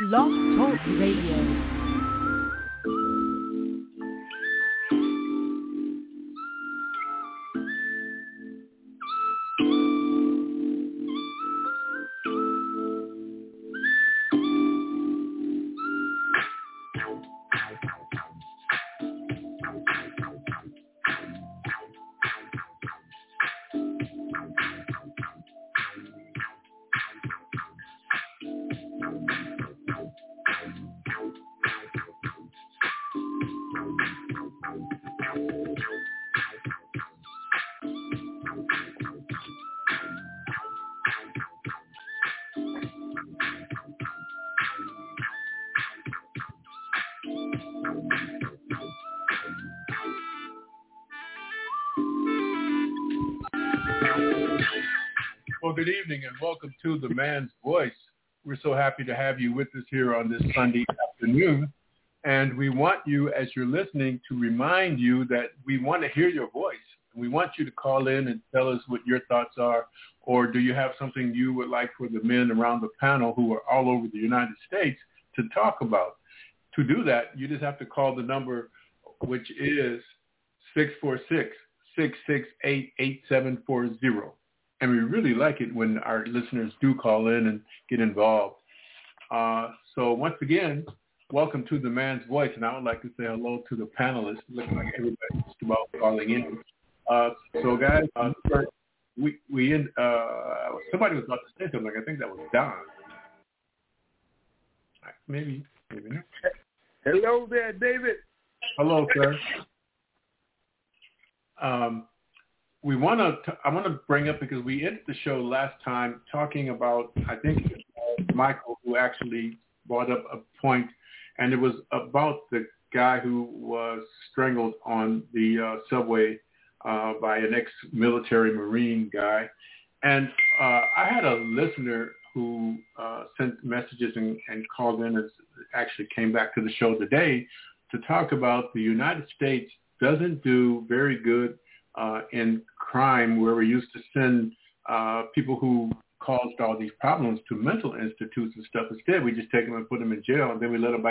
Blog Talk Radio. Well, good evening and welcome to The Man's Voice. We're so happy to have you with us here on this Sunday afternoon. And we want you, as you're listening, to remind you that we want to hear your voice. We want you to call in and tell us what your thoughts are, or do you have something you would like for the men around the panel who are all over the United States to talk about. To do that, you just have to call the number, which is 646-668-8740. And we really like it when our listeners do call in and get involved. So once again, welcome to The Man's Voice. And I would like to say hello to the panelists. Looking like everybody's just about calling in. So guys, somebody was about to say something. I think that was Don. Maybe not. Hello there, David. Hello, sir. I want to bring up, because we ended the show last time talking about, I think Michael, who actually brought up a point, and it was about the guy who was strangled on the subway by an ex-military Marine guy. And I had a listener who sent messages and called in and actually came back to the show today to talk about the United States doesn't do very good in crime, where we used to send people who caused all these problems to mental institutes and stuff. Instead, we just take them and put them in jail, and then we let them back.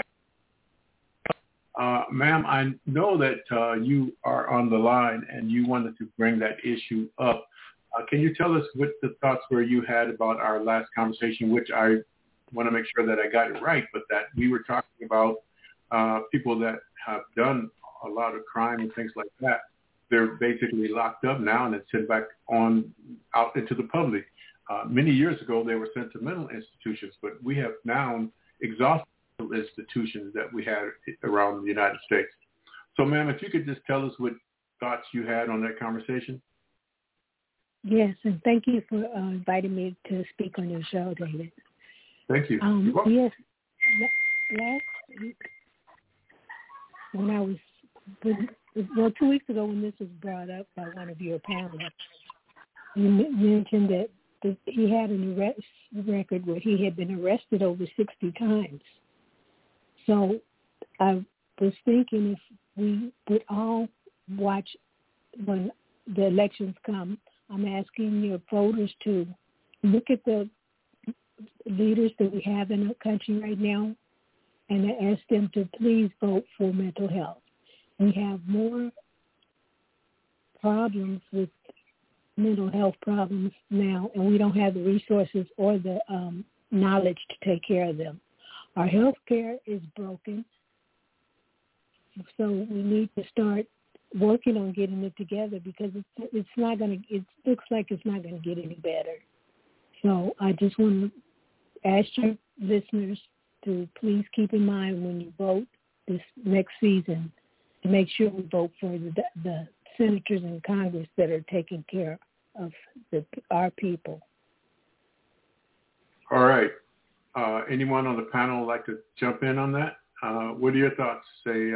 Ma'am, I know that you are on the line, and you wanted to bring that issue up. Can you tell us what the thoughts were you had about our last conversation, which I want to make sure that I got it right, but that we were talking about people that have done a lot of crime and things like that. They're basically locked up now and it's sent back on out into the public. Many years ago, they were sent to mental institutions, but we have now exhausted institutions that we had around the United States. So, ma'am, if you could just tell us what thoughts you had on that conversation. Yes, and thank you for inviting me to speak on your show, David. Thank you. Yes, last week when I was... 2 weeks ago when this was brought up by one of your panelists, you mentioned that he had an arrest record where he had been arrested over 60 times. So I was thinking if we would all watch when the elections come, I'm asking your voters to look at the leaders that we have in our country right now and ask them to please vote for mental health. We have more problems with mental health problems now, and we don't have the resources or the knowledge to take care of them. Our health care is broken, so we need to start working on getting it together, because it's not going to. It looks like it's not going to get any better. So I just want to ask your listeners to please keep in mind when you vote this next season, to make sure we vote for the senators in Congress that are taking care of our people. All right. Anyone on the panel would like to jump in on that? What are your thoughts? Say,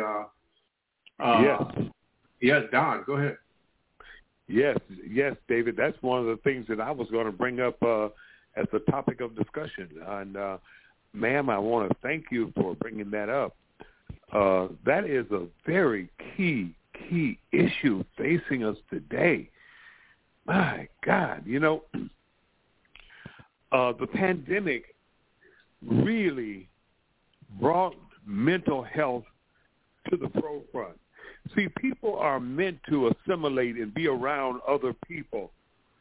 yes, Don, go ahead. Yes, David. That's one of the things that I was going to bring up as a topic of discussion. And, ma'am, I want to thank you for bringing that up. That is a very key issue facing us today. My God, the pandemic really brought mental health to the forefront. See, people are meant to assimilate and be around other people.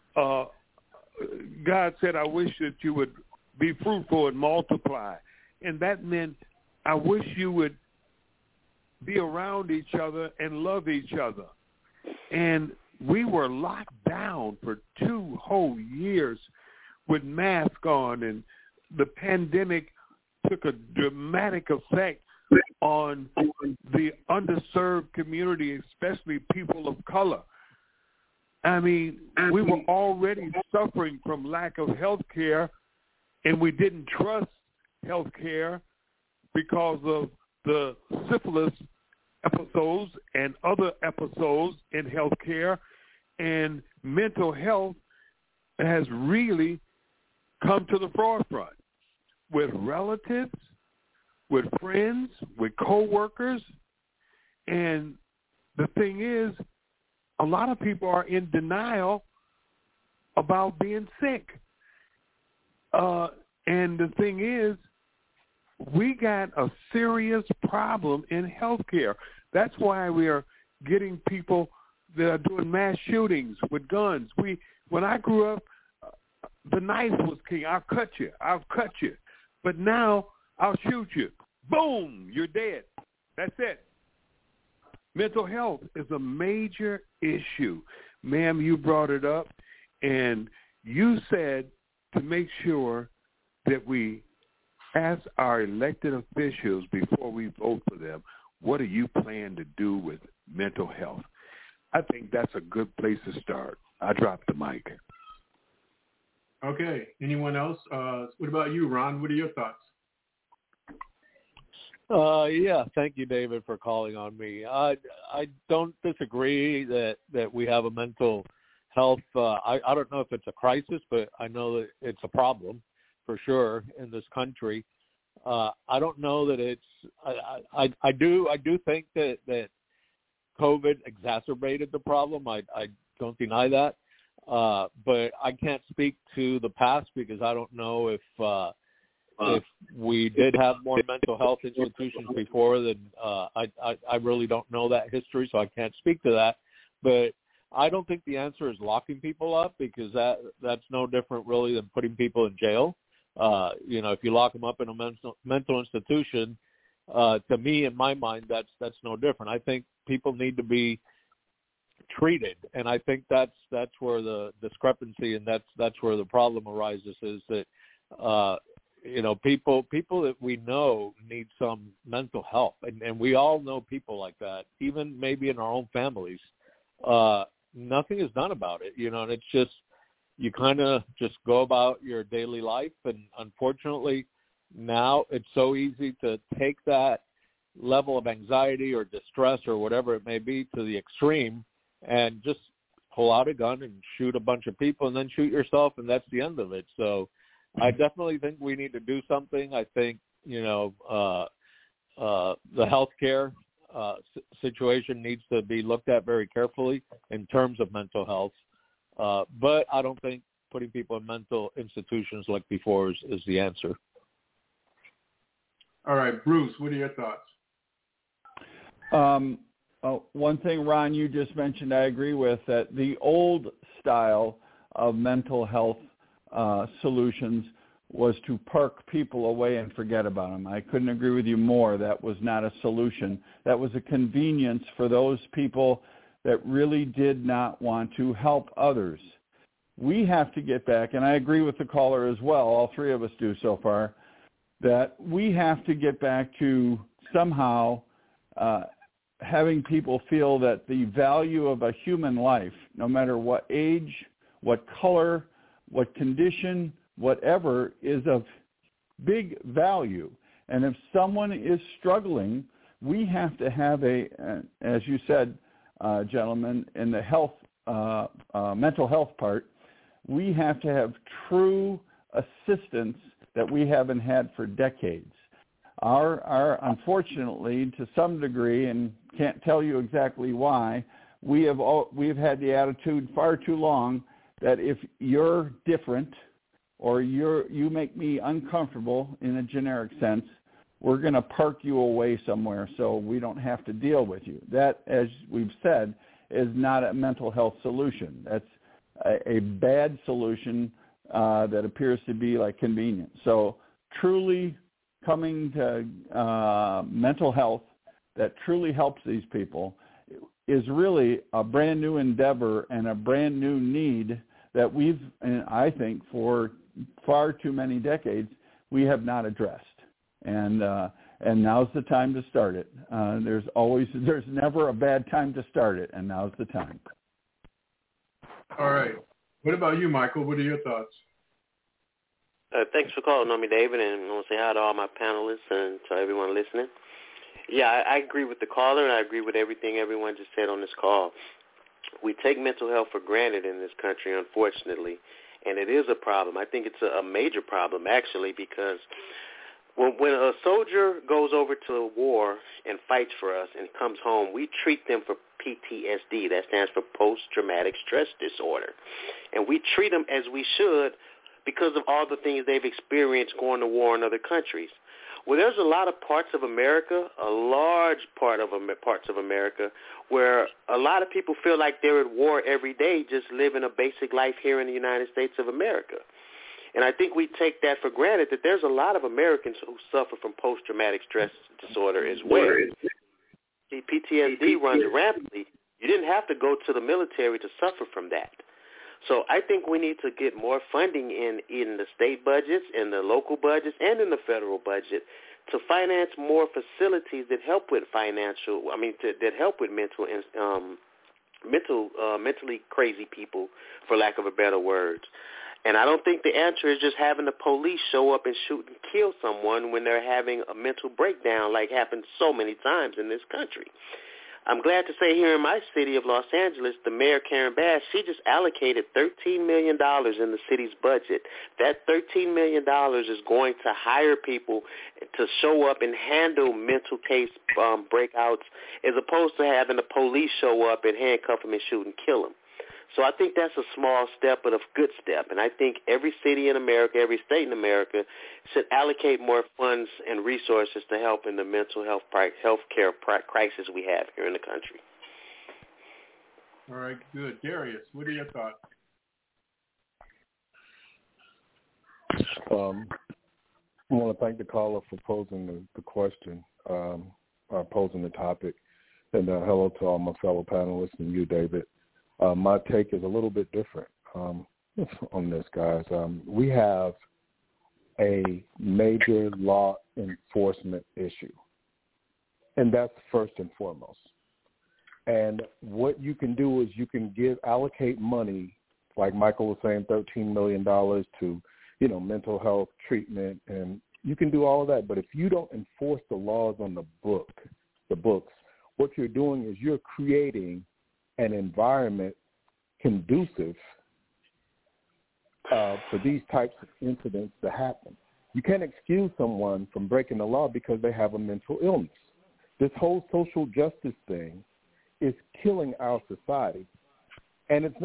God said, I wish that you would be fruitful and multiply. And that meant I wish you would be around each other and love each other. And we were locked down for 2 whole years with masks on, and the pandemic took a dramatic effect on the underserved community, especially people of color. I mean, we were already suffering from lack of health care, and we didn't trust health care because of the syphilis episodes and other episodes in health care. And mental health has really come to the forefront with relatives, with friends, with coworkers. And the thing is, a lot of people are in denial about being sick. And the thing is, we got a serious problem in healthcare. That's why we are getting people that are doing mass shootings with guns. When I grew up, the knife was king. I'll cut you. But now I'll shoot you. Boom, you're dead. That's it. Mental health is a major issue. Ma'am, you brought it up, and you said to make sure that we ask our elected officials before we vote for them, what do you plan to do with mental health? I think that's a good place to start. I dropped the mic. Okay. Anyone else? What about you, Ron? What are your thoughts? Yeah, thank you, David, for calling on me. I don't disagree that we have a mental health. I don't know if it's a crisis, but I know that it's a problem for sure in this country. I don't know that it's. I do think that COVID exacerbated the problem. I don't deny that, but I can't speak to the past because I don't know if we did have more mental health institutions before. Then I really don't know that history, so I can't speak to that. But I don't think the answer is locking people up because that's no different really than putting people in jail. If you lock them up in a mental institution, to me, in my mind, that's no different. I think people need to be treated, and I think that's where the discrepancy and that's where the problem arises. Is that people that we know need some mental help, and we all know people like that, even maybe in our own families. Nothing is done about it, and it's just. You kind of just go about your daily life, and unfortunately, now it's so easy to take that level of anxiety or distress or whatever it may be to the extreme and just pull out a gun and shoot a bunch of people and then shoot yourself, and that's the end of it. So I definitely think we need to do something. I think, the healthcare situation needs to be looked at very carefully in terms of mental health. But I don't think putting people in mental institutions like before is the answer. All right, Bruce, what are your thoughts? One thing, Ron, you just mentioned I agree with, that the old style of mental health solutions was to park people away and forget about them. I couldn't agree with you more. That was not a solution. That was a convenience for those people that really did not want to help others. We have to get back, and I agree with the caller as well, all three of us do so far, that we have to get back to somehow having people feel that the value of a human life, no matter what age, what color, what condition, whatever, is of big value. And if someone is struggling, we have to have as you said, gentlemen, in the health, mental health part, we have to have true assistance that we haven't had for decades. Our unfortunately, to some degree, and can't tell you exactly why, we have had the attitude far too long that if you're different or you make me uncomfortable in a generic sense, we're going to park you away somewhere so we don't have to deal with you. That, as we've said, is not a mental health solution. That's a bad solution that appears to be like convenient. So truly coming to mental health that truly helps these people is really a brand new endeavor and a brand new need that we've, and I think for far too many decades, we have not addressed. And now's the time to start it. There's never a bad time to start it, and now's the time. All right. What about you, Michael? What are your thoughts? Thanks for calling on me, David, and I want to say hi to all my panelists and to everyone listening. Yeah, I agree with the caller, and I agree with everything everyone just said on this call. We take mental health for granted in this country, unfortunately, and it is a problem. I think it's a major problem, actually, because when a soldier goes over to a war and fights for us and comes home, we treat them for PTSD. That stands for post-traumatic stress disorder. And we treat them as we should because of all the things they've experienced going to war in other countries. Well, there's a lot of parts of America, a large part of parts of America, where a lot of people feel like they're at war every day just living a basic life here in the United States of America. And I think we take that for granted that there's a lot of Americans who suffer from post-traumatic stress disorder as well. See, PTSD runs rampantly. You didn't have to go to the military to suffer from that. So I think we need to get more funding in the state budgets, in the local budgets, and in the federal budget to finance more facilities that help with that help with mentally crazy people, for lack of a better word. And I don't think the answer is just having the police show up and shoot and kill someone when they're having a mental breakdown like happens so many times in this country. I'm glad to say here in my city of Los Angeles, the mayor, Karen Bass, she just allocated $13 million in the city's budget. That $13 million is going to hire people to show up and handle mental case breakouts as opposed to having the police show up and handcuff them and shoot and kill them. So I think that's a small step, but a good step. And I think every city in America, every state in America should allocate more funds and resources to help in the mental health care crisis we have here in the country. All right, good. Darius, what are your thoughts? I want to thank the caller for posing the question, posing the topic. And hello to all my fellow panelists and you, David. My take is a little bit different on this, guys. We have a major law enforcement issue, and that's first and foremost. And what you can do is you can allocate money, like Michael was saying, $13 million to, mental health treatment, and you can do all of that. But if you don't enforce the laws on the books, what you're doing is you're creating an environment conducive for these types of incidents to happen. You can't excuse someone from breaking the law because they have a mental illness. This whole social justice thing is killing our society. And it's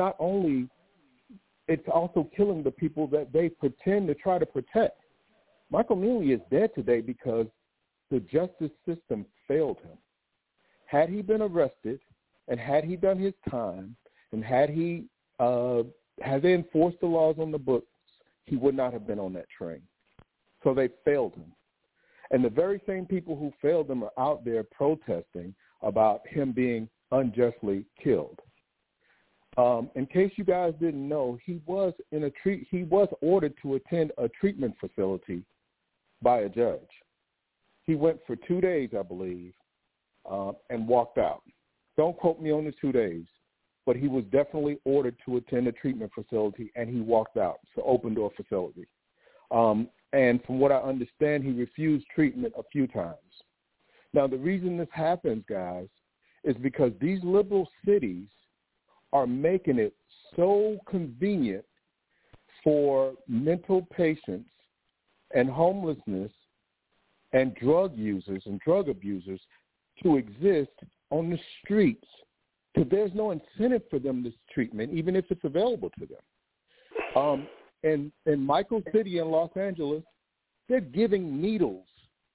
also killing the people that they pretend to try to protect. Michael Mealy is dead today because the justice system failed him. Had he been arrested, and had he done his time, and had they enforced the laws on the books, he would not have been on that train. So they failed him. And the very same people who failed him are out there protesting about him being unjustly killed. In case you guys didn't know, he was ordered to attend a treatment facility by a judge. He went for 2 days, I believe, and walked out. Don't quote me on the 2 days, but he was definitely ordered to attend a treatment facility, and he walked out. It's an open-door facility. And from what I understand, he refused treatment a few times. Now, the reason this happens, guys, is because these liberal cities are making it so convenient for mental patients and homelessness and drug users and drug abusers to exist on the streets, because there's no incentive for them this treatment, even if it's available to them. And in Michael City in Los Angeles, they're giving needles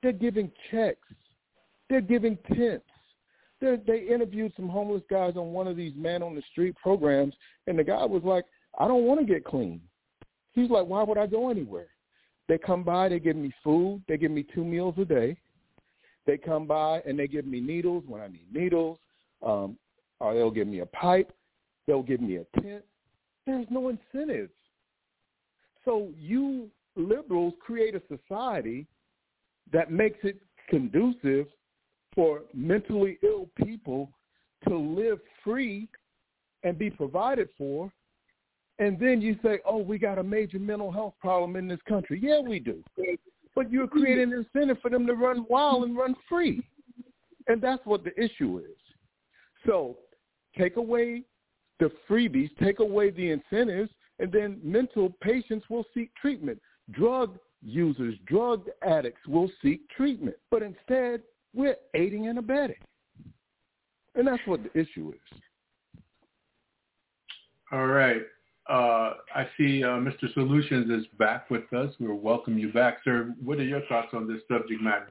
They're giving checks. They're giving tents. They interviewed some homeless guys on one of these man-on-the-street programs, and the guy was like, I don't want to get clean. He's like, why would I go anywhere? They come by, they give me food. They give me 2 meals a day. They come by, and they give me needles when I need needles, or they'll give me a pipe. They'll give me a tent. There's no incentives. So you liberals create a society that makes it conducive for mentally ill people to live free and be provided for, and then you say, oh, we got a major mental health problem in this country. Yeah, we do. But you're creating an incentive for them to run wild and run free, and that's what the issue is. So take away the freebies, take away the incentives, and then mental patients will seek treatment. Drug users, drug addicts will seek treatment. But instead, we're aiding and abetting. And that's what the issue is. All right. I see Mr. Solutions is back with us. We'll welcome you back, sir. What are your thoughts on this subject matter?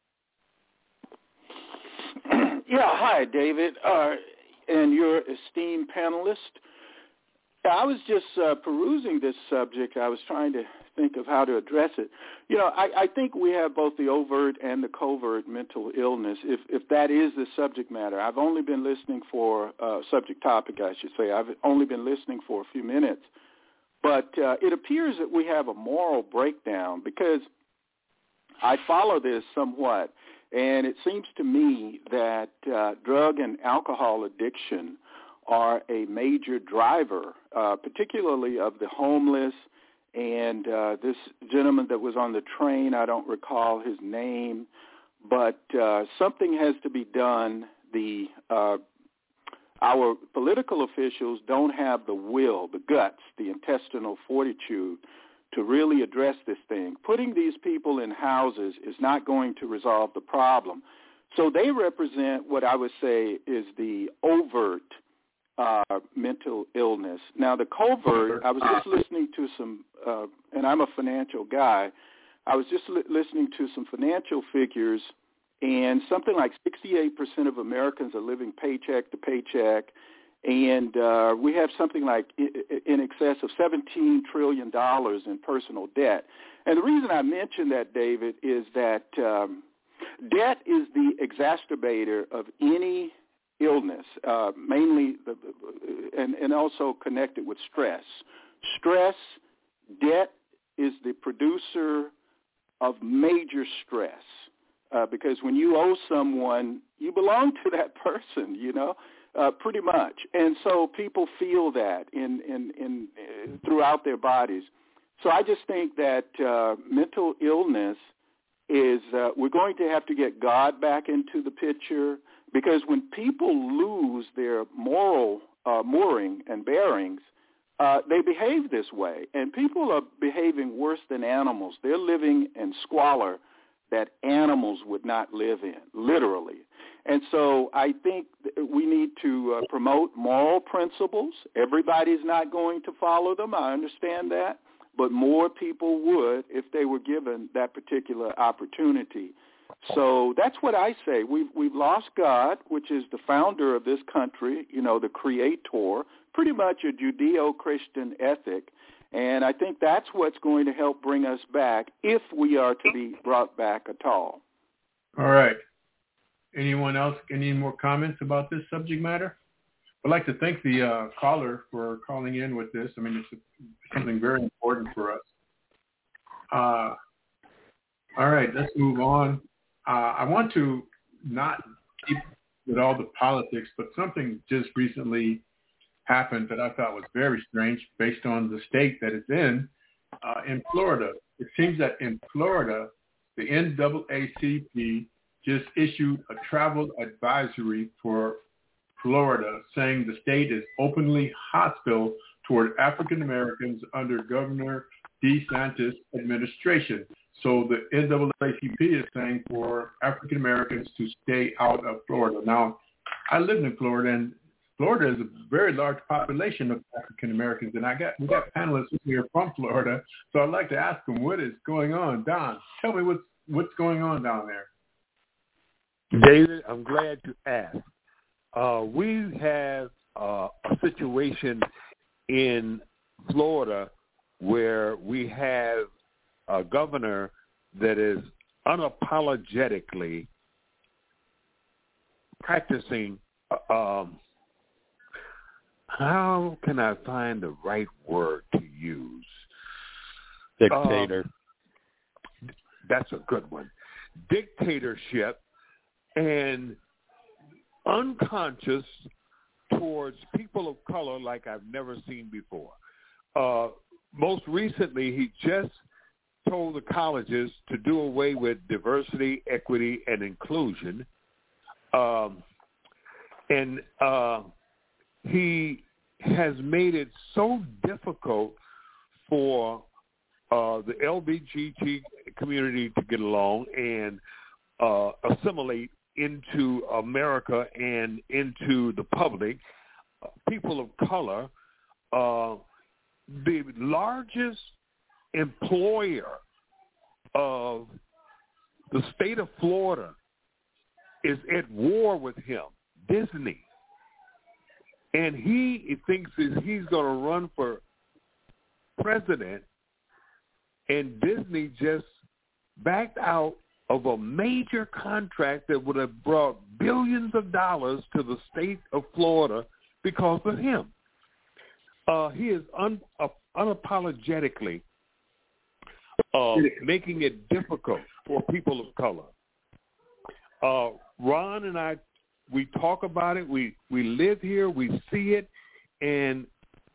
Yeah, hi, David, and your esteemed panelist. I was just perusing this subject. I was trying to think of how to address it. You know, I think we have both the overt and the covert mental illness, if that is the subject matter. I've only been listening for, subject topic, I should say. I've only been listening for a few minutes. But it appears that we have a moral breakdown because I follow this somewhat, and it seems to me that drug and alcohol addiction are a major driver, particularly of the homeless. And this gentleman that was on the train, I don't recall his name, but something has to be done. Our political officials don't have the will, the guts, the intestinal fortitude to really address this thing. Putting these people in houses is not going to resolve the problem. So they represent what I would say is the overt mental illness. Now, the covert, I was just listening to some, and I'm a financial guy, I was just listening to some financial figures, and something like 68% of Americans are living paycheck to paycheck, and we have something like in excess of $17 trillion in personal debt. And the reason I mention that, David, is that debt is the exacerbator of any illness, mainly, and also connected with stress. Stress, debt is the producer of major stress, because when you owe someone, you belong to that person, you know, pretty much. And so people feel that in throughout their bodies. So I just think that mental illness is, we're going to have to get God back into the picture. Because when people lose their moral mooring and bearings, they behave this way. And people are behaving worse than animals. They're living in squalor that animals would not live in, literally. And so I think we need to promote moral principles. Everybody's not going to follow them. I understand that. But more people would if they were given that particular opportunity. So that's what I say. We've lost God, which is the founder of this country, you know, the creator, pretty much a Judeo-Christian ethic. And I think that's what's going to help bring us back if we are to be brought back at all. All right. Anyone else? Any more comments about this subject matter? I'd like to thank the caller for calling in with this. I mean, it's something very important for us. All right, let's move on. I want to not keep with all the politics, but something just recently happened that I thought was very strange based on the state that it's in Florida. It seems that in Florida, the NAACP just issued a travel advisory for Florida saying the state is openly hostile toward African Americans under Governor DeSantis' administration. So the NAACP is saying for African Americans to stay out of Florida. Now, I live in Florida, and Florida is a very large population of African Americans, and we got panelists here from Florida. So I'd like to ask them what is going on. Don, tell me What's going on down there? David, I'm glad you asked. We have a situation in Florida where we have a governor that is unapologetically practicing, how can I find the right word to use? Dictator. That's a good one. Dictatorship and unconscious towards people of color like I've never seen before. Most recently, he just told the colleges to do away with diversity, equity, and inclusion. And he has made it so difficult for the LGBT community to get along and assimilate into America and into the public. People of color, the largest employer of the state of Florida is at war with him, Disney. And he thinks that he's going to run for president, and Disney just backed out of a major contract that would have brought billions of dollars to the state of Florida because of him. He is unapologetically making it difficult for people of color. Ron and I, we talk about it. We live here. We see it. And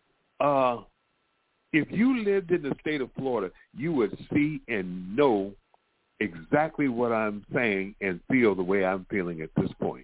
if you lived in the state of Florida, you would see and know exactly what I'm saying and feel the way I'm feeling at this point.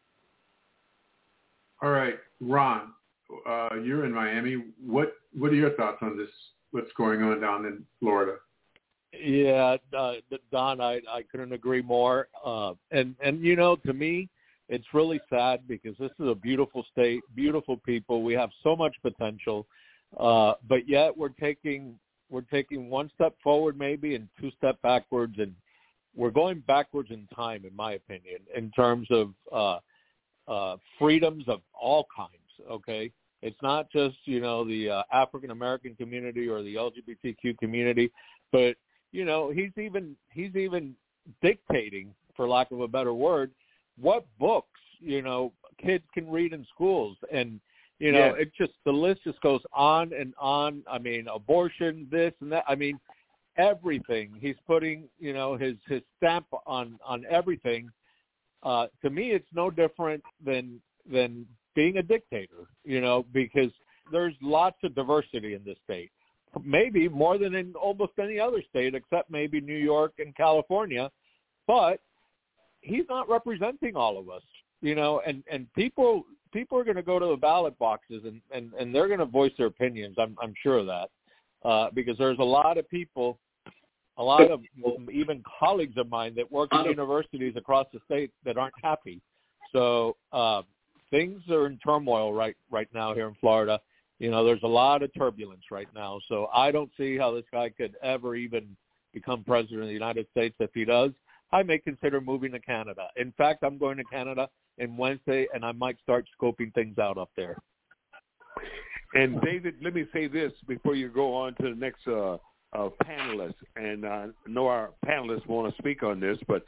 All right, Ron, you're in Miami. What are your thoughts on this? What's going on down in Florida? Yeah, Don, I couldn't agree more. And you know, to me, it's really sad because this is a beautiful state, beautiful people. We have so much potential, but yet we're taking one step forward maybe and two steps backwards, and we're going backwards in time, in my opinion, in terms of freedoms of all kinds. Okay, it's not just the African American community or the LGBTQ community, but he's even dictating, for lack of a better word, what books kids can read in schools, and it just, the list just goes on and on. I mean, abortion, this and that. I mean, everything. He's putting his stamp on everything. To me, it's no different than being a dictator. Because there's lots of diversity in this state. Maybe more than in almost any other state, except maybe New York and California. But he's not representing all of us, and people are going to go to the ballot boxes and they're going to voice their opinions. I'm sure of that, because there's a lot of people, a lot of even colleagues of mine that work in universities across the state that aren't happy. So things are in turmoil right now here in Florida. There's a lot of turbulence right now. So I don't see how this guy could ever even become president of the United States. If he does, I may consider moving to Canada. In fact, I'm going to Canada on Wednesday, and I might start scoping things out up there. And David, let me say this before you go on to the next panelist. And I know our panelists want to speak on this, but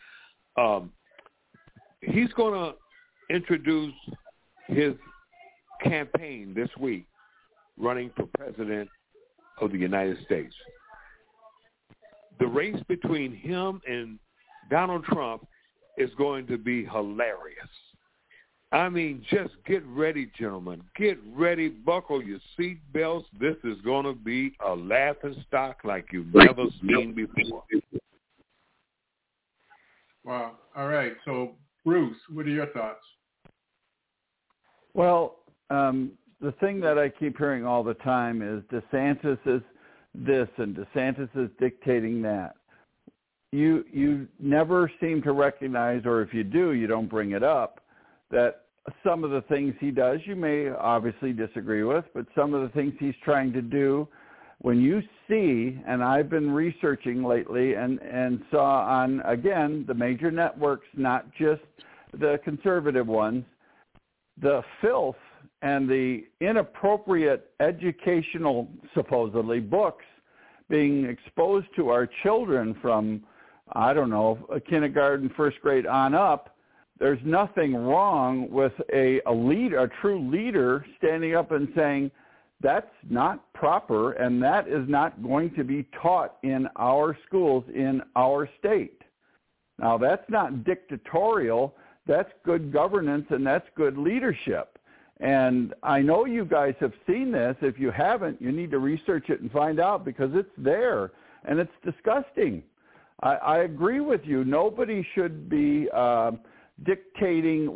he's going to introduce his campaign this week, running for president of the United States. The race between him and Donald Trump is going to be hilarious. I mean, just get ready, gentlemen. Get ready. Buckle your seat belts. This is going to be a laughing stock like you've never seen before. Wow. All right. So, Bruce, what are your thoughts? Well, the thing that I keep hearing all the time is DeSantis is this and DeSantis is dictating that. You never seem to recognize, or if you do, you don't bring it up, that some of the things he does you may obviously disagree with, but some of the things he's trying to do when you see, and I've been researching lately and saw on, again, the major networks, not just the conservative ones, the filth and the inappropriate educational, supposedly, books being exposed to our children from, I don't know, kindergarten, first grade on up. There's nothing wrong with a true leader standing up and saying, that's not proper, and that is not going to be taught in our schools in our state. Now, that's not dictatorial. That's good governance, and that's good leadership. And I know you guys have seen this. If you haven't, you need to research it and find out, because it's there, and it's disgusting. I agree with you. Nobody should be dictating,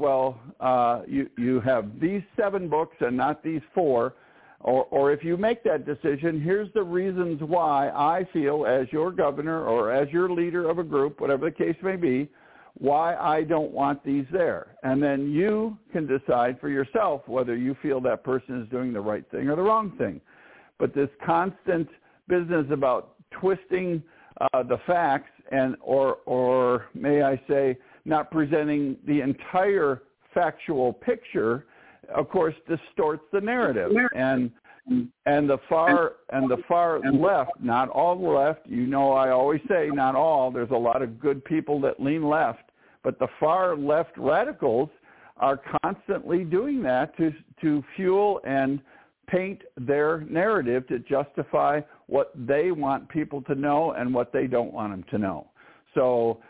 you have these 7 books and not these 4. Or if you make that decision, here's the reasons why I feel, as your governor or as your leader of a group, whatever the case may be, why I don't want these there. And then you can decide for yourself whether you feel that person is doing the right thing or the wrong thing. But this constant business about twisting the facts or may I say, not presenting the entire factual picture, of course, distorts the narrative, and the far left, not all the left. You know, I always say not all. There's a lot of good people that lean left, but the far left radicals are constantly doing that to fuel and paint their narrative to justify what they want people to know and what they don't want them to know. So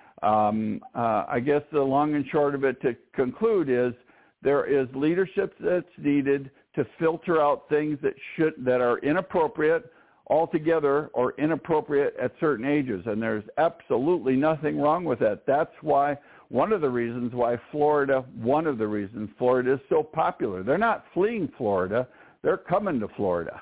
I guess the long and short of it to conclude is, there is leadership that's needed to filter out things that are inappropriate altogether or inappropriate at certain ages, and there's absolutely nothing wrong with that. That's why one of the reasons Florida is so popular. They're not fleeing Florida; they're coming to Florida.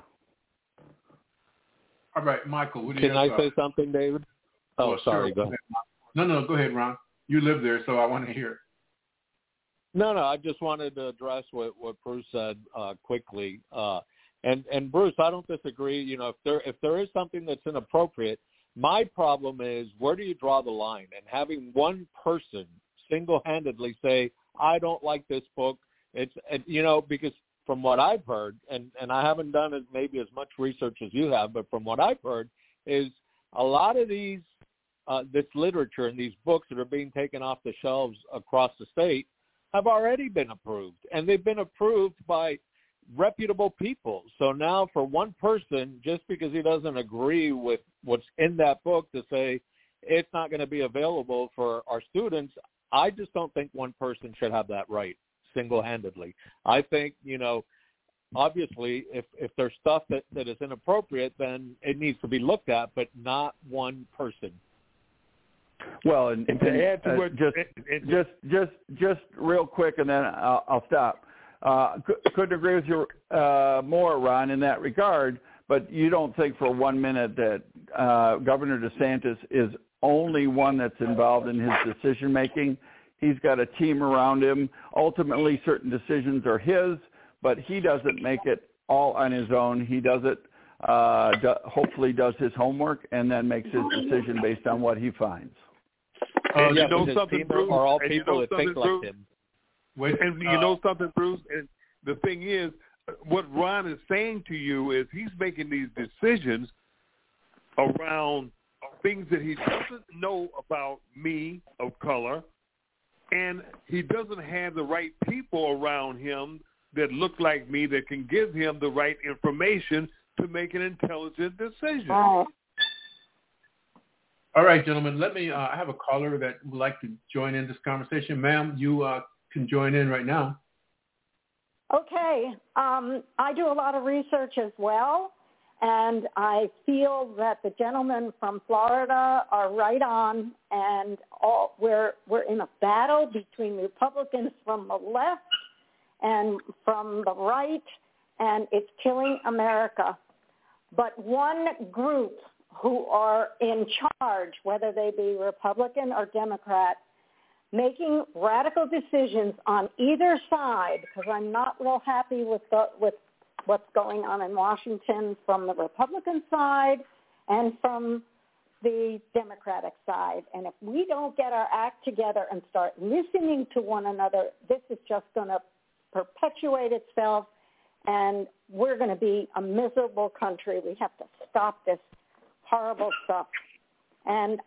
All right, Michael. What do you Can I say something, David? Oh, sorry. Sure. Go ahead. No, go ahead, Ron. You live there, so I want to hear it. No, I just wanted to address what Bruce said quickly. And Bruce, I don't disagree. You know, if there is something that's inappropriate, my problem is, where do you draw the line? And having one person single-handedly say, I don't like this book, because from what I've heard, and I haven't done maybe as much research as you have, but from what I've heard is a lot of these this literature and these books that are being taken off the shelves across the state have already been approved, and they've been approved by reputable people. So now for one person, just because he doesn't agree with what's in that book, to say it's not going to be available for our students, I just don't think one person should have that right single-handedly. I think, obviously if there's stuff that is inappropriate, then it needs to be looked at, but not one person. Well, and to add to what, just real quick, and then I'll stop. Couldn't agree with you more, Ron, in that regard. But you don't think for 1 minute that Governor DeSantis is only one that's involved in his decision making. He's got a team around him. Ultimately, certain decisions are his, but he doesn't make it all on his own. He does it. Hopefully, does his homework and then makes his decision based on what he finds. You know something, Bruce? Are all people that think like him. And you know something, Bruce? And the thing is, what Ron is saying to you is he's making these decisions around things that he doesn't know about me of color, and he doesn't have the right people around him that look like me that can give him the right information to make an intelligent decision. All right, gentlemen, I have a caller that would like to join in this conversation. Ma'am, you can join in right now. Okay. I do a lot of research as well, and I feel that the gentlemen from Florida are right on, and we're in a battle between Republicans from the left and from the right, and it's killing America. But one group who are in charge, whether they be Republican or Democrat, making radical decisions on either side, because I'm not real happy with what's going on in Washington from the Republican side and from the Democratic side. And if we don't get our act together and start listening to one another, this is just going to perpetuate itself, and we're going to be a miserable country. We have to stop this horrible stuff. And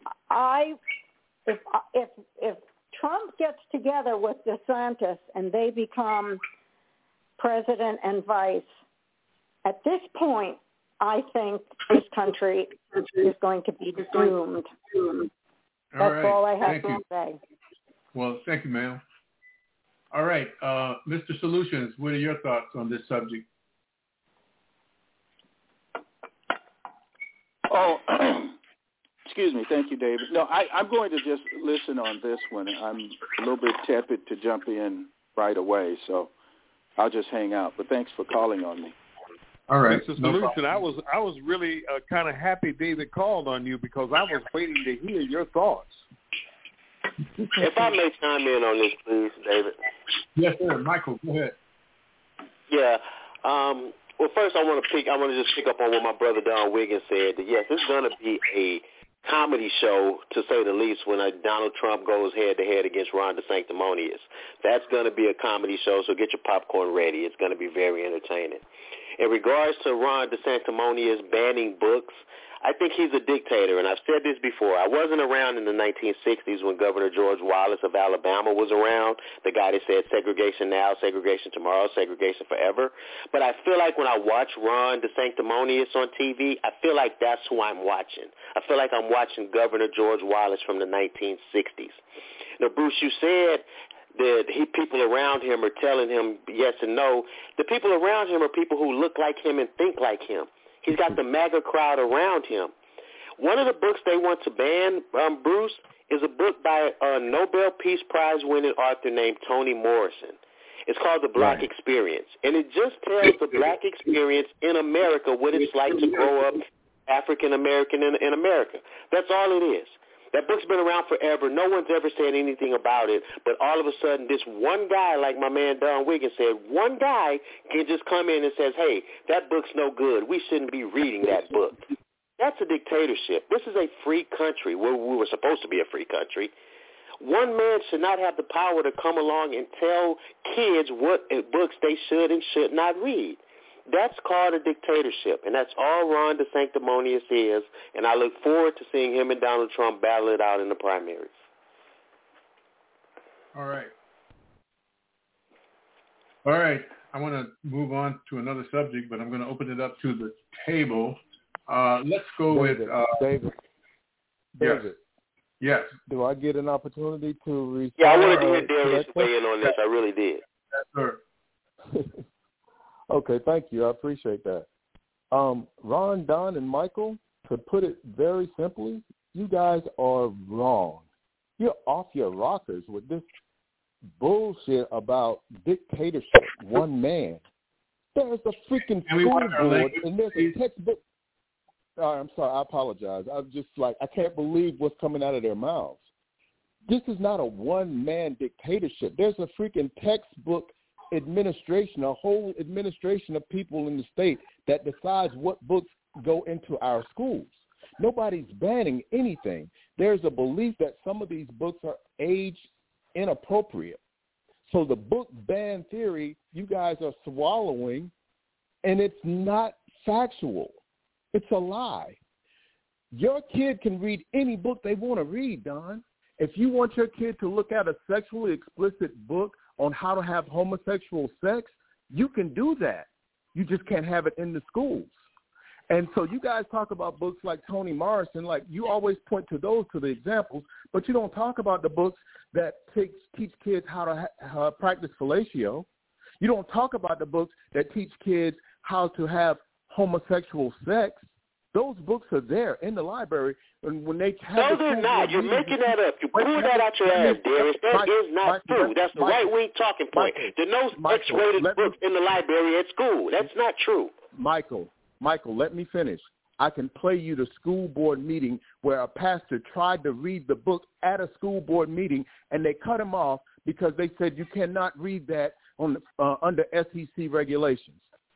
if Trump gets together with DeSantis and they become president and vice, at this point, I think this country is going to be doomed. That's all I have to say. Well, thank you, ma'am. All right, Mr. Solutions, what are your thoughts on this subject? Oh, excuse me. Thank you, David. No, I'm going to just listen on this one. I'm a little bit tepid to jump in right away, so I'll just hang out. But thanks for calling on me. All right. Mr. Solution, I was really kind of happy David called on you because I was waiting to hear your thoughts. If I may chime in on this, please, David. Yes, sir. Michael, go ahead. Yeah. Well, first I want to just pick up on what my brother Don Wiggins said. That yes, it's going to be a comedy show, to say the least, when Donald Trump goes head-to-head against Ron DeSanctimonious. That's going to be a comedy show, so get your popcorn ready. It's going to be very entertaining. In regards to Ron DeSanctimonious banning books, I think he's a dictator, and I've said this before. I wasn't around in the 1960s when Governor George Wallace of Alabama was around, the guy that said segregation now, segregation tomorrow, segregation forever. But I feel like when I watch Ron DeSanctimonious on TV, I feel like that's who I'm watching. I feel like I'm watching Governor George Wallace from the 1960s. Now, Bruce, you said that people around him are telling him yes and no. The people around him are people who look like him and think like him. He's got the MAGA crowd around him. One of the books they want to ban, Bruce, is a book by a Nobel Peace Prize winning author named Toni Morrison. It's called The Black Experience, and it just tells the black experience in America, what it's like to grow up African American in America. That's all it is. That book's been around forever. No one's ever said anything about it, but all of a sudden this one guy, like my man Don Wiggins said, one guy can just come in and says, hey, that book's no good. We shouldn't be reading that book. That's a dictatorship. This is a free country where we were supposed to be a free country. One man should not have the power to come along and tell kids what books they should and should not read. That's called a dictatorship, and that's all Ron DeSanctimonious is, and I look forward to seeing him and Donald Trump battle it out in the primaries. All right. All right. I want to move on to another subject, but I'm going to open it up to the table. Let's go with David. David. Yes. Do I get an opportunity to respond? Yeah, I wanted to hear Darius weigh in on this. I really did. Yes, sir. Okay, thank you. I appreciate that. Ron, Don, and Michael, to put it very simply, you guys are wrong. You're off your rockers with this bullshit about dictatorship, one man. There's a freaking school board, and there's a textbook. I'm sorry, I apologize. I'm just like, I can't believe what's coming out of their mouths. This is not a one-man dictatorship. There's a freaking textbook administration, a whole administration of people in the state that decides what books go into our schools. Nobody's banning anything. There's a belief that some of these books are age inappropriate. So the book ban theory you guys are swallowing, and it's not factual. It's a lie. Your kid can read any book they want to read, Don. If you want your kid to look at a sexually explicit book on how to have homosexual sex, you can do that. You just can't have it in the schools. And so you guys talk about books like Toni Morrison, like you always point to those to the examples, but you don't talk about the books that teach kids how to practice fellatio. You don't talk about the books that teach kids how to have homosexual sex. Those books are there in the library. And when they have no, they're not. You're making that up. You pulled that out your ass, Darius. That is not true. That's the right-wing talking point. There are no X-rated books in the library at school. That's not true. Michael, let me finish. I can play you the school board meeting where a pastor tried to read the book at a school board meeting, and they cut him off because they said you cannot read that on under SEC regulations.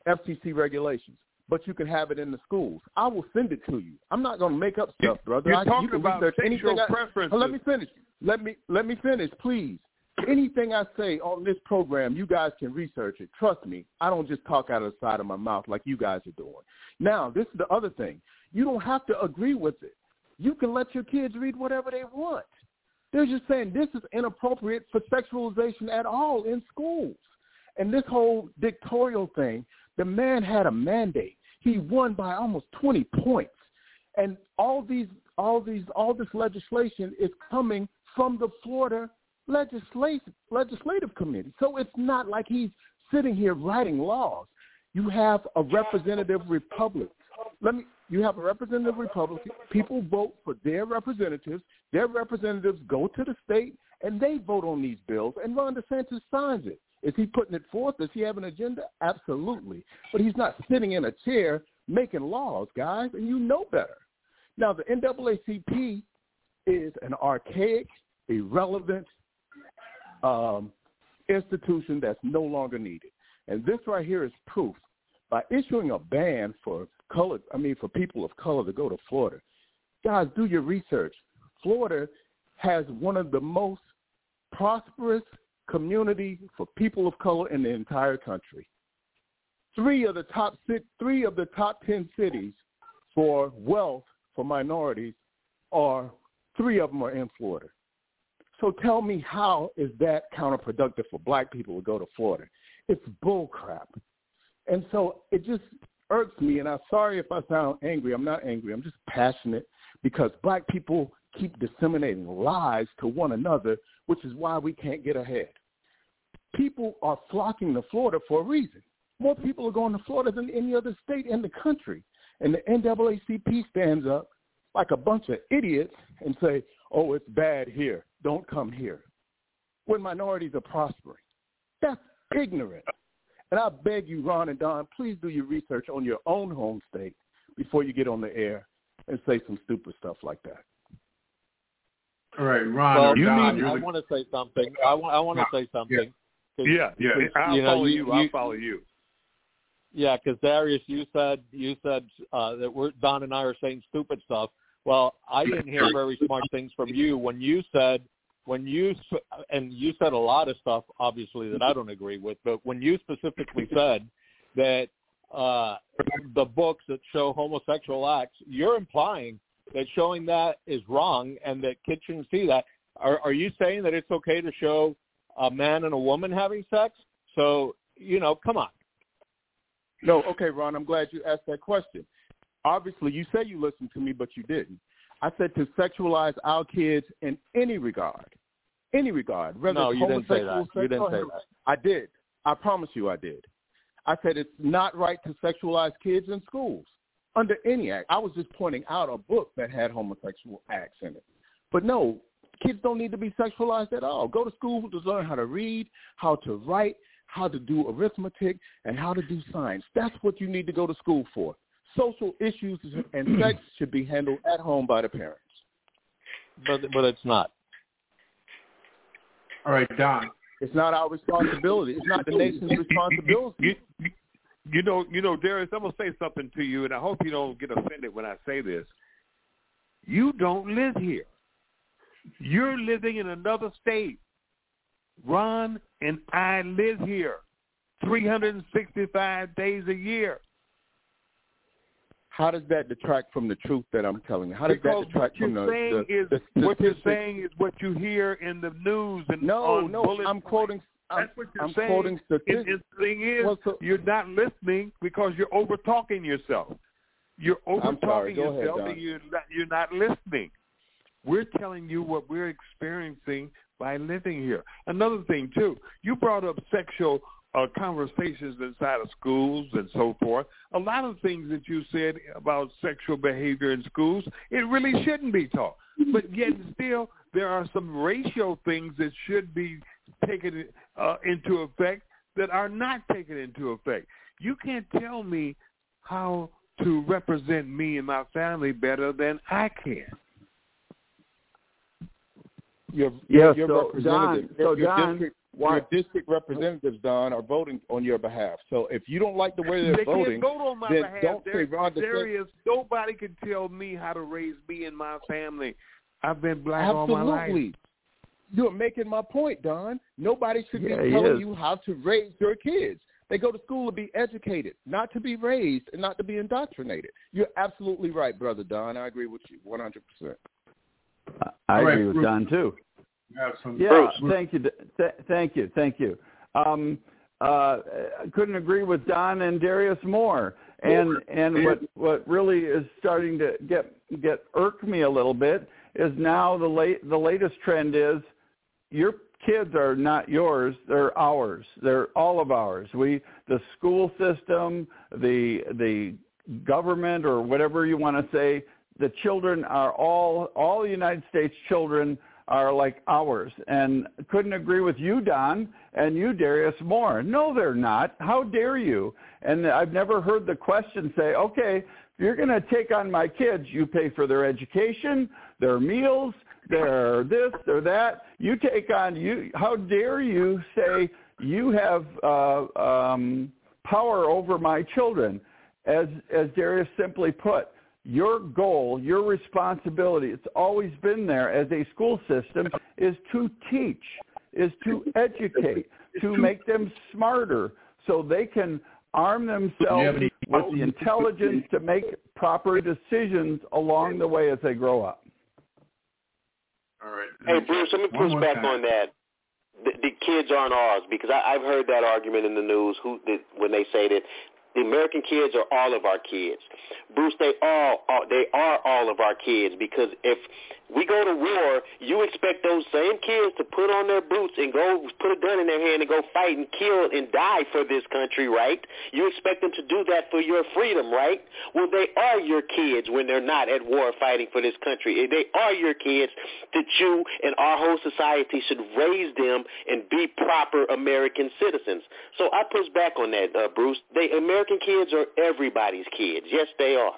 FCC regulations, but you can have it in the schools. I will send it to you. I'm not going to make up stuff, brother. You're talking about sexual preferences. Let me finish. Let me finish, please. Anything I say on this program, you guys can research it. Trust me, I don't just talk out of the side of my mouth like you guys are doing. Now, this is the other thing. You don't have to agree with it. You can let your kids read whatever they want. They're just saying this is inappropriate for sexualization at all in schools. And this whole dictatorial thing, the man had a mandate. He won by almost 20 points. And all this legislation is coming from the Florida legislative committee. So it's not like he's sitting here writing laws. You have a representative republic. You have a representative republic. People vote for their representatives. Their representatives go to the state, and they vote on these bills, and Ron DeSantis signs it. Is he putting it forth? Does he have an agenda? Absolutely. But he's not sitting in a chair making laws, guys, and you know better. Now, the NAACP is an archaic, irrelevant institution that's no longer needed. And this right here is proof. By issuing a ban for people of color to go to Florida, guys, do your research. Florida has one of the most prosperous community for people of color in the entire country. Three of the top 10 cities for wealth for minorities three of them are in Florida. So tell me, how is that counterproductive for black people to go to Florida? It's bull crap. And so it just irks me, and I'm sorry if I sound angry. I'm not angry. I'm just passionate because black people keep disseminating lies to one another, which is why we can't get ahead. People are flocking to Florida for a reason. More people are going to Florida than any other state in the country. And the NAACP stands up like a bunch of idiots and say, oh, it's bad here. Don't come here. When minorities are prospering. That's ignorant. And I beg you, Ron and Don, please do your research on your own home state before you get on the air and say some stupid stuff like that. All right, Ron. Well, Don, I want to say something. I want to say something. Yeah. I'll follow you. Yeah, because Darius, you said that Don and I are saying stupid stuff. Well, I didn't hear very smart things from you when you said a lot of stuff, obviously, that I don't agree with. But when you specifically said that the books that show homosexual acts, you're implying that showing that is wrong and that kids shouldn't see that. Are you saying that it's okay to show a man and a woman having sex? So, come on. No, okay, Ron, I'm glad you asked that question. Obviously, you say you listened to me, but you didn't. I said to sexualize our kids in any regard. Any regard. No, you didn't say that. You didn't say that. I did. I promise you I did. I said it's not right to sexualize kids in schools under any act. I was just pointing out a book that had homosexual acts in it. But no, kids don't need to be sexualized at all. Go to school to learn how to read, how to write, how to do arithmetic, and how to do science. That's what you need to go to school for. Social issues and sex should be handled at home by the parents. But it's not. All right, Don. It's not our responsibility. It's not the nation's responsibility. You know, Darius, I'm going to say something to you, and I hope you don't get offended when I say this. You don't live here. You're living in another state. Ron and I live here 365 days a year. How does that detract from the truth that I'm telling you? How does that detract from what you're saying is what you hear in the news and I'm quoting. That's what you're saying. Quoting statistics. The thing is, you're not listening because you're over talking yourself. You're over talking yourself, and you're not listening. We're telling you what we're experiencing by living here. Another thing too, you brought up sexual conversations inside of schools and so forth. A lot of things that you said about sexual behavior in schools, it really shouldn't be taught. But yet still, there are some racial things that should be taken into effect that are not taken into effect. You can't tell me how to represent me and my family better than I can. Your representative. Don, your district representatives, Don, are voting on your behalf. So if you don't like the way they're voting, can't vote on my then behalf. don't say Ron DeSantis. Nobody can tell me how to raise me and my family. I've been black all my life. Absolutely. You're making my point, Don. Nobody should be telling you how to raise your kids. They go to school to be educated, not to be raised and not to be indoctrinated. You're absolutely right, Brother Don. I agree with you 100%. I agree with Don, too. Yeah, thank you. Thank you. Couldn't agree with Don and Darius more. And what really is starting to get irk me a little bit is now the latest trend is your kids are not yours, they're ours. They're all of ours. The school system, the government, or whatever you want to say, the children are all the United States children are like ours. And couldn't agree with you, Don, and you, Darius, more. No, they're not. How dare you? And I've never heard the question say, okay, if you're going to take on my kids, you pay for their education, their meals, their this, their that. You take on, how dare you say you have power over my children? As Darius simply put, your goal, your responsibility, it's always been there as a school system, is to teach, is to educate, to make them smarter so they can arm themselves with the intelligence to make proper decisions along the way as they grow up. All right. Hey, Bruce, let me push back on that. The kids aren't ours, because I've heard that argument in the news when they say that the American kids are all of our kids. Bruce, they are all of our kids, because if we go to war, you expect those same kids to put on their boots and go put a gun in their hand and go fight and kill and die for this country, right? You expect them to do that for your freedom, right? Well, they are your kids when they're not at war fighting for this country. They are your kids that you and our whole society should raise them and be proper American citizens. So I push back on that, Bruce. American kids are everybody's kids. Yes, they are.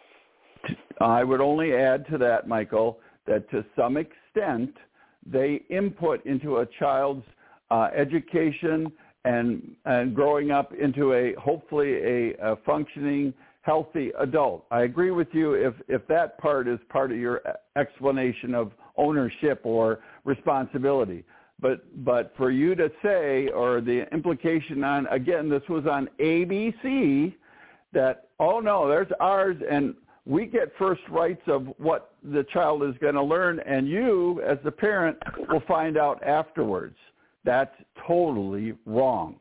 I would only add to that, Michael, that to some extent they input into a child's education and growing up into hopefully a functioning, healthy adult. I agree with you if that part is part of your explanation of ownership or responsibility. But for you to say, or the implication on, again, this was on ABC, that, oh no, there's ours and we get first rights of what the child is going to learn, and you, as the parent, will find out afterwards. That's totally wrong.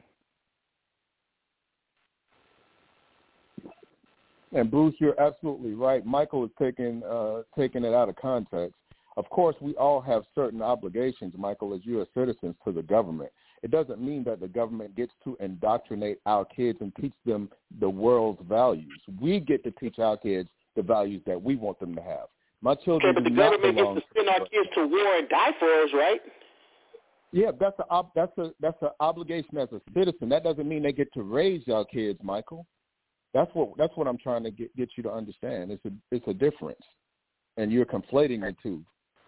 And Bruce, you're absolutely right. Michael is taking it out of context. Of course, we all have certain obligations, Michael, as U.S. citizens to the government. It doesn't mean that the government gets to indoctrinate our kids and teach them the world's values. We get to teach our kids the values that we want them to have. My children but the government gets to send our kids to war and die for us, right? Yeah, that's an obligation as a citizen. That doesn't mean they get to raise our kids, Michael. That's what I'm trying to get you to understand. It's a difference, and you're conflating the two.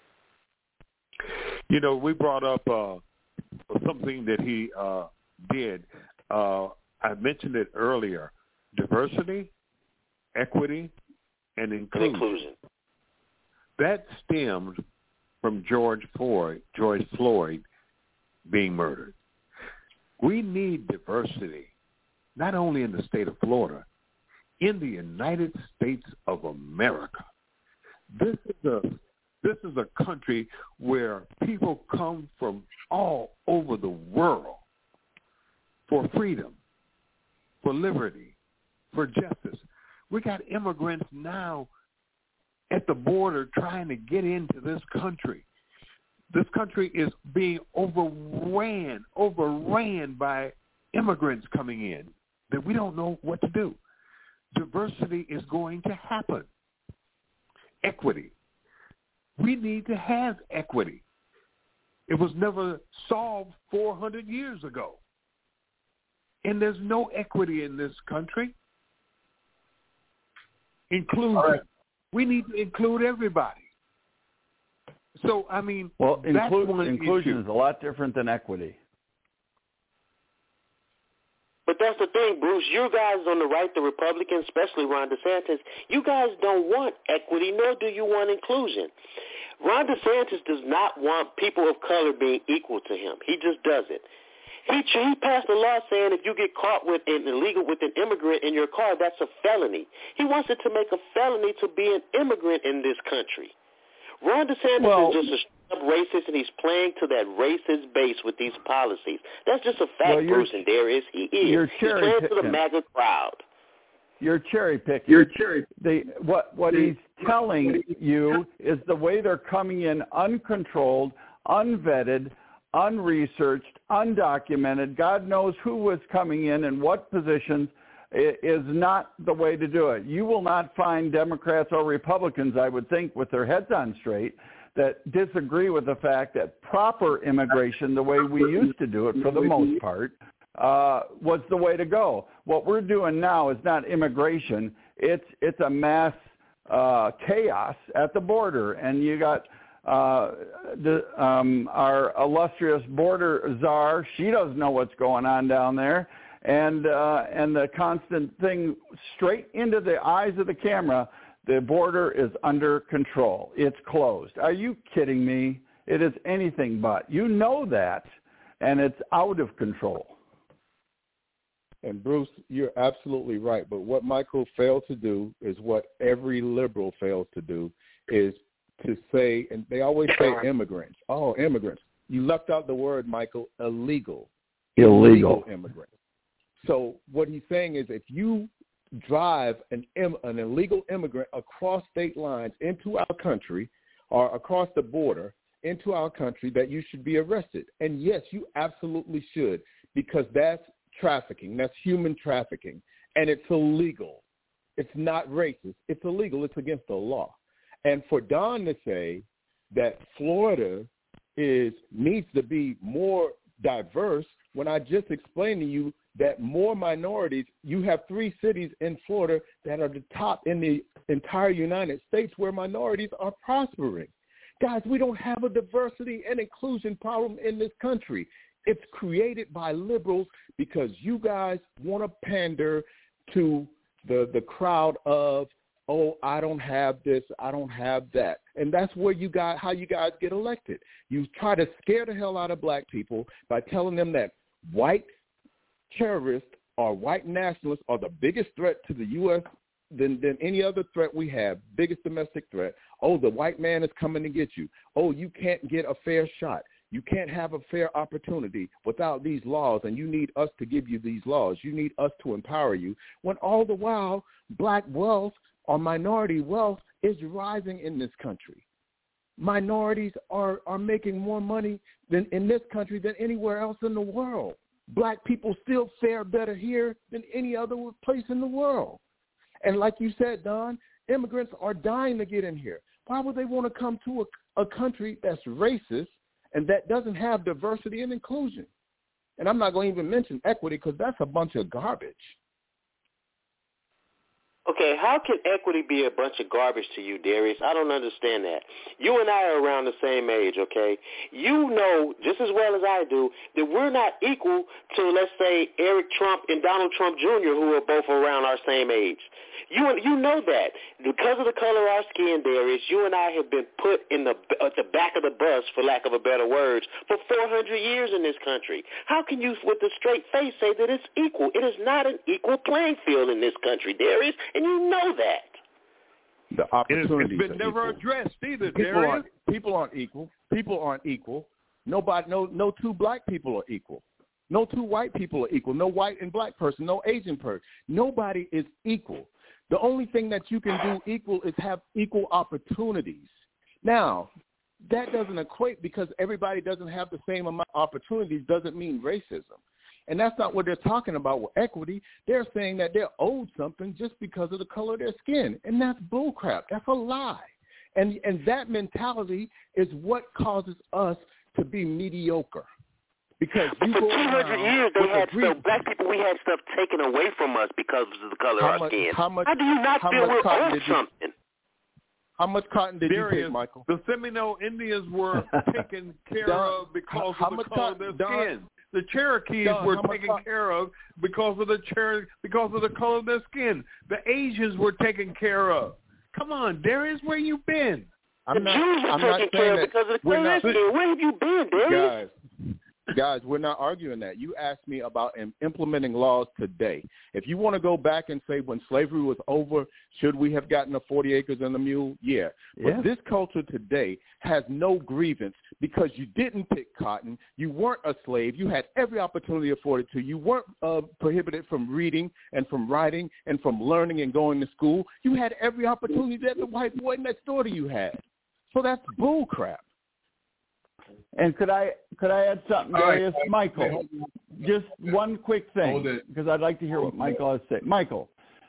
You know, we brought up something that he did. I mentioned it earlier: diversity, equity, and inclusion. That stemmed from George Floyd being murdered. We need diversity, not only in the state of Florida, in the United States of America. This is a country where people come from all over the world for freedom, for liberty, for justice. We got immigrants now at the border trying to get into this country. This country is being overran by immigrants coming in that we don't know what to do. Diversity is going to happen. Equity. We need to have equity. It was never solved 400 years ago. And there's no equity in this country. Inclusion. Right. We need to include everybody. So, I mean, inclusion is a lot different than equity. But that's the thing, Bruce. You guys on the right, the Republicans, especially Ron DeSantis, you guys don't want equity, nor do you want inclusion. Ron DeSantis does not want people of color being equal to him. He just doesn't. He passed a law saying if you get caught with an immigrant in your car, that's a felony. He wants it to make a felony to be an immigrant in this country. Ron DeSantis is just a straight-up racist, and he's playing to that racist base with these policies. That's just a fact, Bruce, and there is he is. He's playing to the MAGA crowd. You're cherry picking. What he's telling you is the way they're coming in uncontrolled, unvetted, unresearched, undocumented. God knows who was coming in and what positions is not the way to do it. You will not find Democrats or Republicans, I would think, with their heads on straight, that disagree with the fact that proper immigration, the way we used to do it for the most part, was the way to go. What we're doing now is not immigration. It's a mass chaos at the border. And you got our illustrious border czar. She doesn't know what's going on down there. And the constant thing straight into the eyes of the camera, the border is under control. It's closed. Are you kidding me? It is anything but. You know that, and it's out of control. And Bruce, you're absolutely right. But what Michael failed to do is what every liberal fails to do, is to say, and they always say immigrants. Oh, immigrants. You left out the word, Michael, illegal. Illegal immigrants. So what he's saying is if you drive an illegal immigrant across state lines into our country or across the border into our country, that you should be arrested. And yes, you absolutely should, because that's trafficking. That's human trafficking. And it's illegal. It's not racist. It's illegal. It's against the law. And for Don to say that Florida needs to be more diverse, when I just explained to you that more minorities, you have 3 cities in Florida that are the top in the entire United States where minorities are prospering. Guys, we don't have a diversity and inclusion problem in this country. It's created by liberals because you guys want to pander to the crowd of, oh, I don't have this, I don't have that. And that's where how you guys get elected. You try to scare the hell out of black people by telling them that white terrorists or white nationalists are the biggest threat to the U.S. than any other threat we have, biggest domestic threat. Oh, the white man is coming to get you. Oh, you can't get a fair shot. You can't have a fair opportunity without these laws, and you need us to give you these laws. You need us to empower you, when all the while black wealth or minority wealth is rising in this country. Minorities are making more money in this country than anywhere else in the world. Black people still fare better here than any other place in the world. And like you said, Don, immigrants are dying to get in here. Why would they want to come to a country that's racist and that doesn't have diversity and inclusion? And I'm not going to even mention equity, because that's a bunch of garbage. Okay, how can equity be a bunch of garbage to you, Darius? I don't understand that. You and I are around the same age, okay? You know just as well as I do that we're not equal to, let's say, Eric Trump and Donald Trump Jr., who are both around our same age. You know that. Because of the color of our skin, Darius, you and I have been put at the back of the bus, for lack of a better words, for 400 years in this country. How can you, with a straight face, say that it's equal? It is not an equal playing field in this country, Darius, and you know that. The opportunities it's been never equal. addressed either, Darius. People aren't equal. People aren't equal. No 2 black people are equal. No 2 white people are equal. No white and black person. No Asian person. Nobody is equal. The only thing that you can do equal is have equal opportunities. Now, that doesn't equate, because everybody doesn't have the same amount of opportunities doesn't mean racism. And that's not what they're talking about with equity. They're saying that they're owed something just because of the color of their skin. And that's bullcrap. That's a lie. And that mentality is what causes us to be mediocre. Because for 200 years, they had stuff. Black people, we had stuff taken away from us because of the color of our skin. How do you not feel we're owed something? How much cotton did you take, Michael? The Seminole Indians were taken care of because of the color of their skin. The Cherokees were taken care of because of the color of their skin. The Asians were taken care of. Come on, Darius, where you been? I'm not saying that because of the color of skin. Where have you been, Darius? Guys, we're not arguing that. You asked me about implementing laws today. If you want to go back and say when slavery was over, should we have gotten the 40 acres and the mule? Yeah. But this culture today has no grievance because you didn't pick cotton. You weren't a slave. You had every opportunity afforded to you. You weren't prohibited from reading and from writing and from learning and going to school. You had every opportunity that the white boy next door to you had. So that's bull crap. And could I add something, Darius? Right. Michael, just one quick thing, because I'd like to hear what Michael has to say. Michael,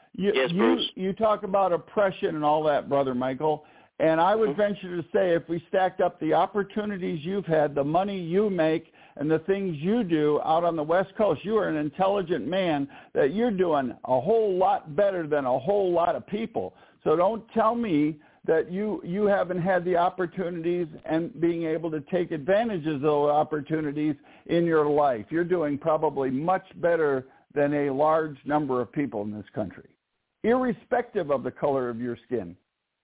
you talk about oppression and all that, brother Michael, and I would venture to say if we stacked up the opportunities you've had, the money you make, and the things you do out on the West Coast, you are an intelligent man, that you're doing a whole lot better than a whole lot of people. So don't tell me that you haven't had the opportunities and being able to take advantage of those opportunities in your life. You're doing probably much better than a large number of people in this country, irrespective of the color of your skin.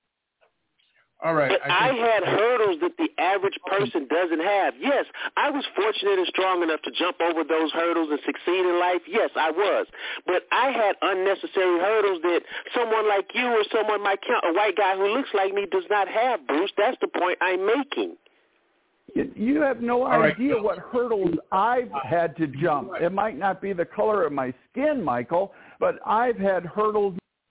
All right. But I had hurdles that the average person doesn't have. Yes, I was fortunate and strong enough to jump over those hurdles and succeed in life. Yes, I was. But I had unnecessary hurdles that someone like you or someone might count, a white guy who looks like me, does not have, Bruce. That's the point I'm making. You have no idea what hurdles I've had to jump. It might not be the color of my skin, Michael, but I've had hurdles.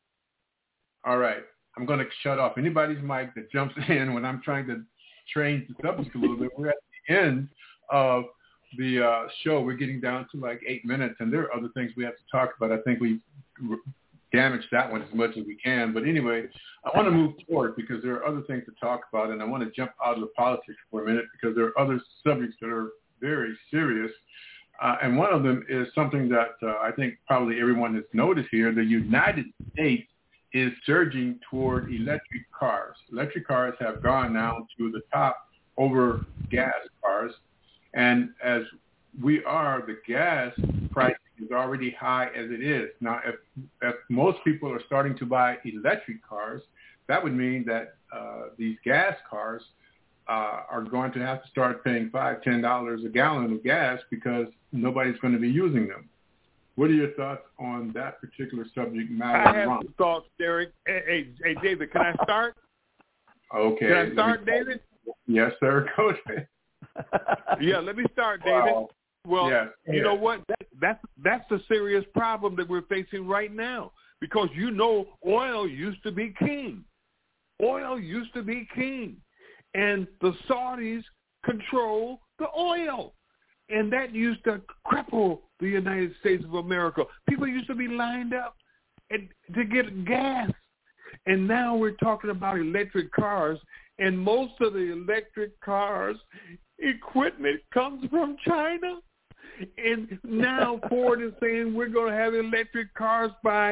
All right. I'm going to shut off anybody's mic that jumps in when I'm trying to change the subject a little bit. We're at the end of the show. We're getting down to like 8 minutes, and there are other things we have to talk about. I think we damaged that one as much as we can. But anyway, I want to move forward because there are other things to talk about, and I want to jump out of the politics for a minute because there are other subjects that are very serious. And one of them is something that I think probably everyone has noticed here. The United States is surging toward electric cars. Electric cars have gone now to the top over gas cars. And as we are, the gas price is already high as it is. Now, if most people are starting to buy electric cars, that would mean that these gas cars are going to have to start paying $5, $10 a gallon of gas because nobody's going to be using them. What are your thoughts on that particular subject matter? I have thoughts, Derek. Hey, David, can I start? Okay. Can I start, David? Yes, sir. Go ahead. Yeah, let me start, David. Well, yes. You know what? That's the serious problem that we're facing right now because, you know, oil used to be king. Oil used to be king. And the Saudis control the oil. And that used to cripple the United States of America. People used to be lined up to get gas. And now we're talking about electric cars. And most of the electric cars equipment comes from China. And now Ford is saying we're going to have electric cars by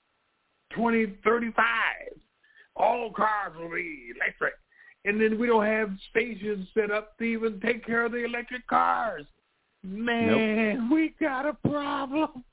2035. All cars will be electric. And then we don't have stations set up to even take care of the electric cars. Man, we got a problem.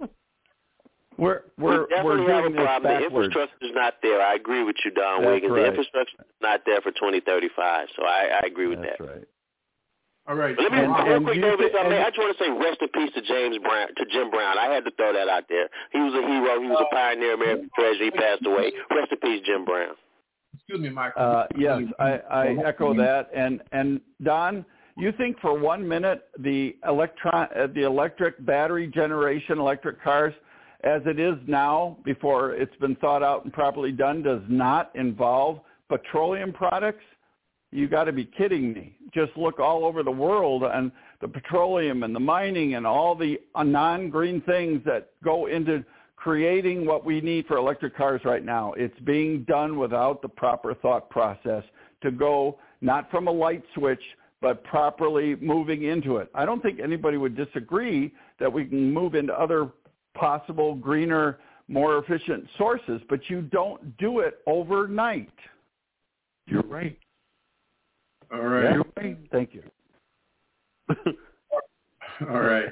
We're definitely have a problem. The infrastructure's not there. I agree with you, Don Wiggins. Right. The infrastructure's not there for 2035, so I agree with that. That's right. All right. But let me real quick, David, I just want to say rest in peace to Jim Brown. I had to throw that out there. He was a hero. He was a pioneer of American treasure. He passed away. Rest in peace, Jim Brown. Excuse me, Michael. Yes, I echo that. And Don, you think for 1 minute the electric battery generation electric cars, as it is now, before it's been thought out and properly done, does not involve petroleum products? You got to be kidding me. Just look all over the world and the petroleum and the mining and all the non-green things that go into creating what we need for electric cars right now. It's being done without the proper thought process to go not from a light switch, but properly moving into it. I don't think anybody would disagree that we can move into other possible greener, more efficient sources, but you don't do it overnight. You're right. All right. Yeah. You're right. Thank you. All right.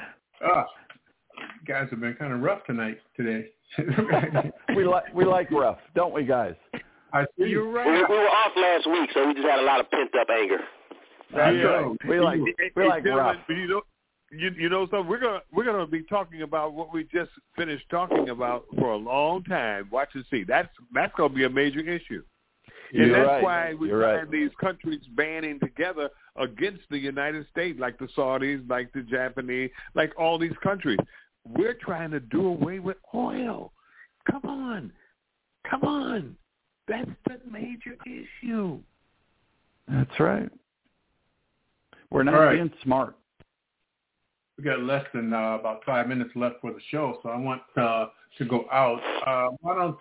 You guys have been kind of rough today. we like rough, don't we, guys? I see. You're right. We were off last week, so we just had a lot of pent up anger. That's right. We like rough. You know something? We're gonna be talking about what we just finished talking about for a long time. Watch and see. That's gonna be a major issue. And that's why we find these countries banding together against the United States, like the Saudis, like the Japanese, like all these countries. We're trying to do away with oil. Come on. That's the major issue. That's right. We're not being smart. We got less than about 5 minutes left for the show, so I want to go out. Why don't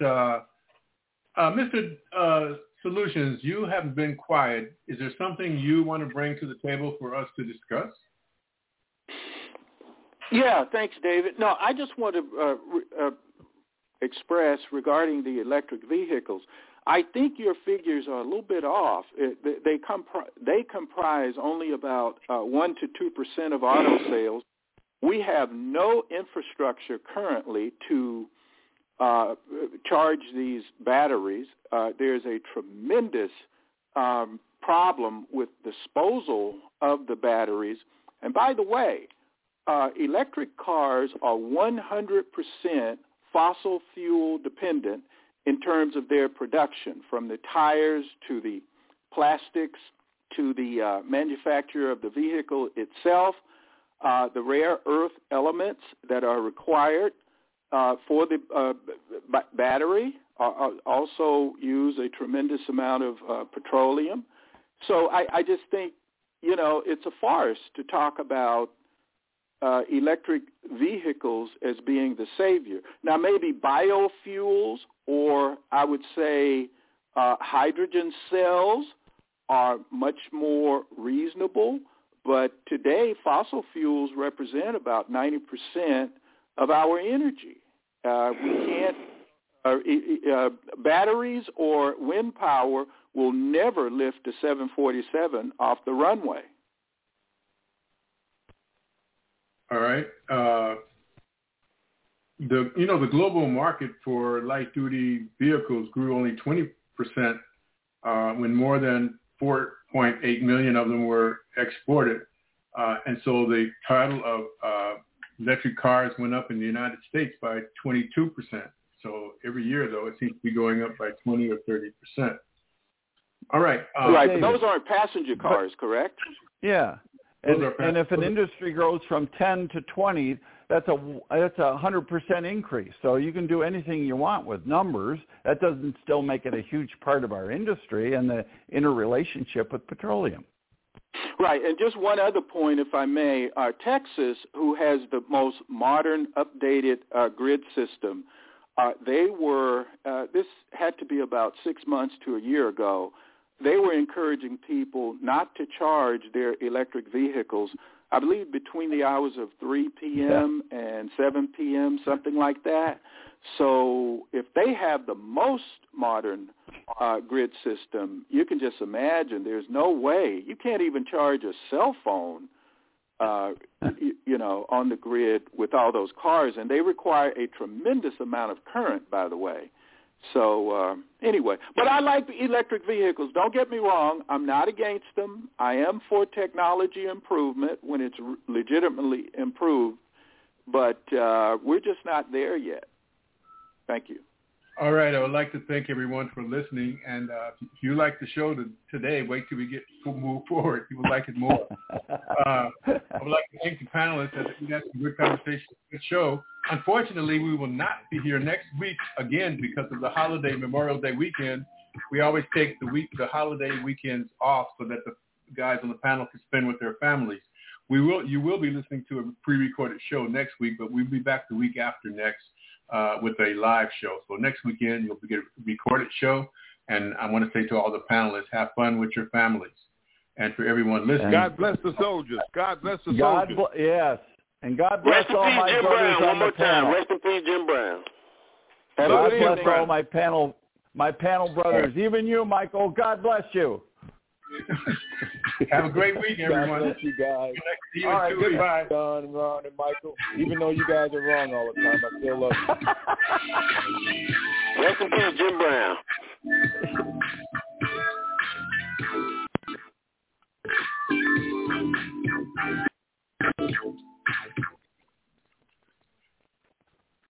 Mr. Solutions, you haven't been quiet. Is there something you want to bring to the table for us to discuss? Yeah, thanks, David. No, I just want to express regarding the electric vehicles. I think your figures are a little bit off. They comprise only about 1 to 2% of auto sales. We have no infrastructure currently to charge these batteries. There's a tremendous problem with disposal of the batteries. And by the way, electric cars are 100% fossil fuel dependent in terms of their production, from the tires to the plastics to the manufacture of the vehicle itself, the rare earth elements that are required for the battery also use a tremendous amount of petroleum. So I just think, it's a farce to talk about electric vehicles as being the savior. Now, maybe biofuels, or I would say hydrogen cells, are much more reasonable. But today, fossil fuels represent about 90% of our energy. We can't. Batteries or wind power will never lift a 747 off the runway. All right. The global market for light duty vehicles grew only 20% when more than 4.8 million of them were exported, and so the title of electric cars went up in the United States by 22%. So every year, though, it seems to be going up by 20 or 30%. All right. Right, but those aren't passenger cars, correct? Yeah. And if an industry grows from 10 to 20, that's a 100% increase. So you can do anything you want with numbers. That doesn't still make it a huge part of our industry and the interrelationship with petroleum. Right, and just one other point, if I may. Texas, who has the most modern, updated grid system, this had to be about 6 months to a year ago, they were encouraging people not to charge their electric vehicles, I believe between the hours of 3 p.m. and 7 p.m., something like that. So if they have the most modern grid system, you can just imagine there's no way. You can't even charge a cell phone, on the grid with all those cars. And they require a tremendous amount of current, by the way. So anyway, but I like the electric vehicles. Don't get me wrong. I'm not against them. I am for technology improvement when it's legitimately improved, but we're just not there yet. Thank you. All right. I would like to thank everyone for listening. And if you like the show today, wait till we move forward. You will like it more. I would like to thank the panelists. We had some good conversation, good show. Unfortunately, we will not be here next week again because of the holiday Memorial Day weekend. We always take the holiday weekends off so that the guys on the panel can spend with their families. You will be listening to a pre-recorded show next week, but we'll be back the week after next with a live show. So next weekend you'll get a recorded show, and I want to say to all the panelists, have fun with your families. And for everyone listening, God bless the soldiers. God bless the soldiers. Yes. And God bless all my Jim brothers Brown, on the panel. Rest in peace, Jim Brown. God bless all my panel brothers. Even you, Michael. God bless you. Have a great week, everyone. God bless you guys. See you all right, goodbye. Don, Ron, and Michael. Even though you guys are wrong all the time, I still love you. Rest in peace, Jim Brown.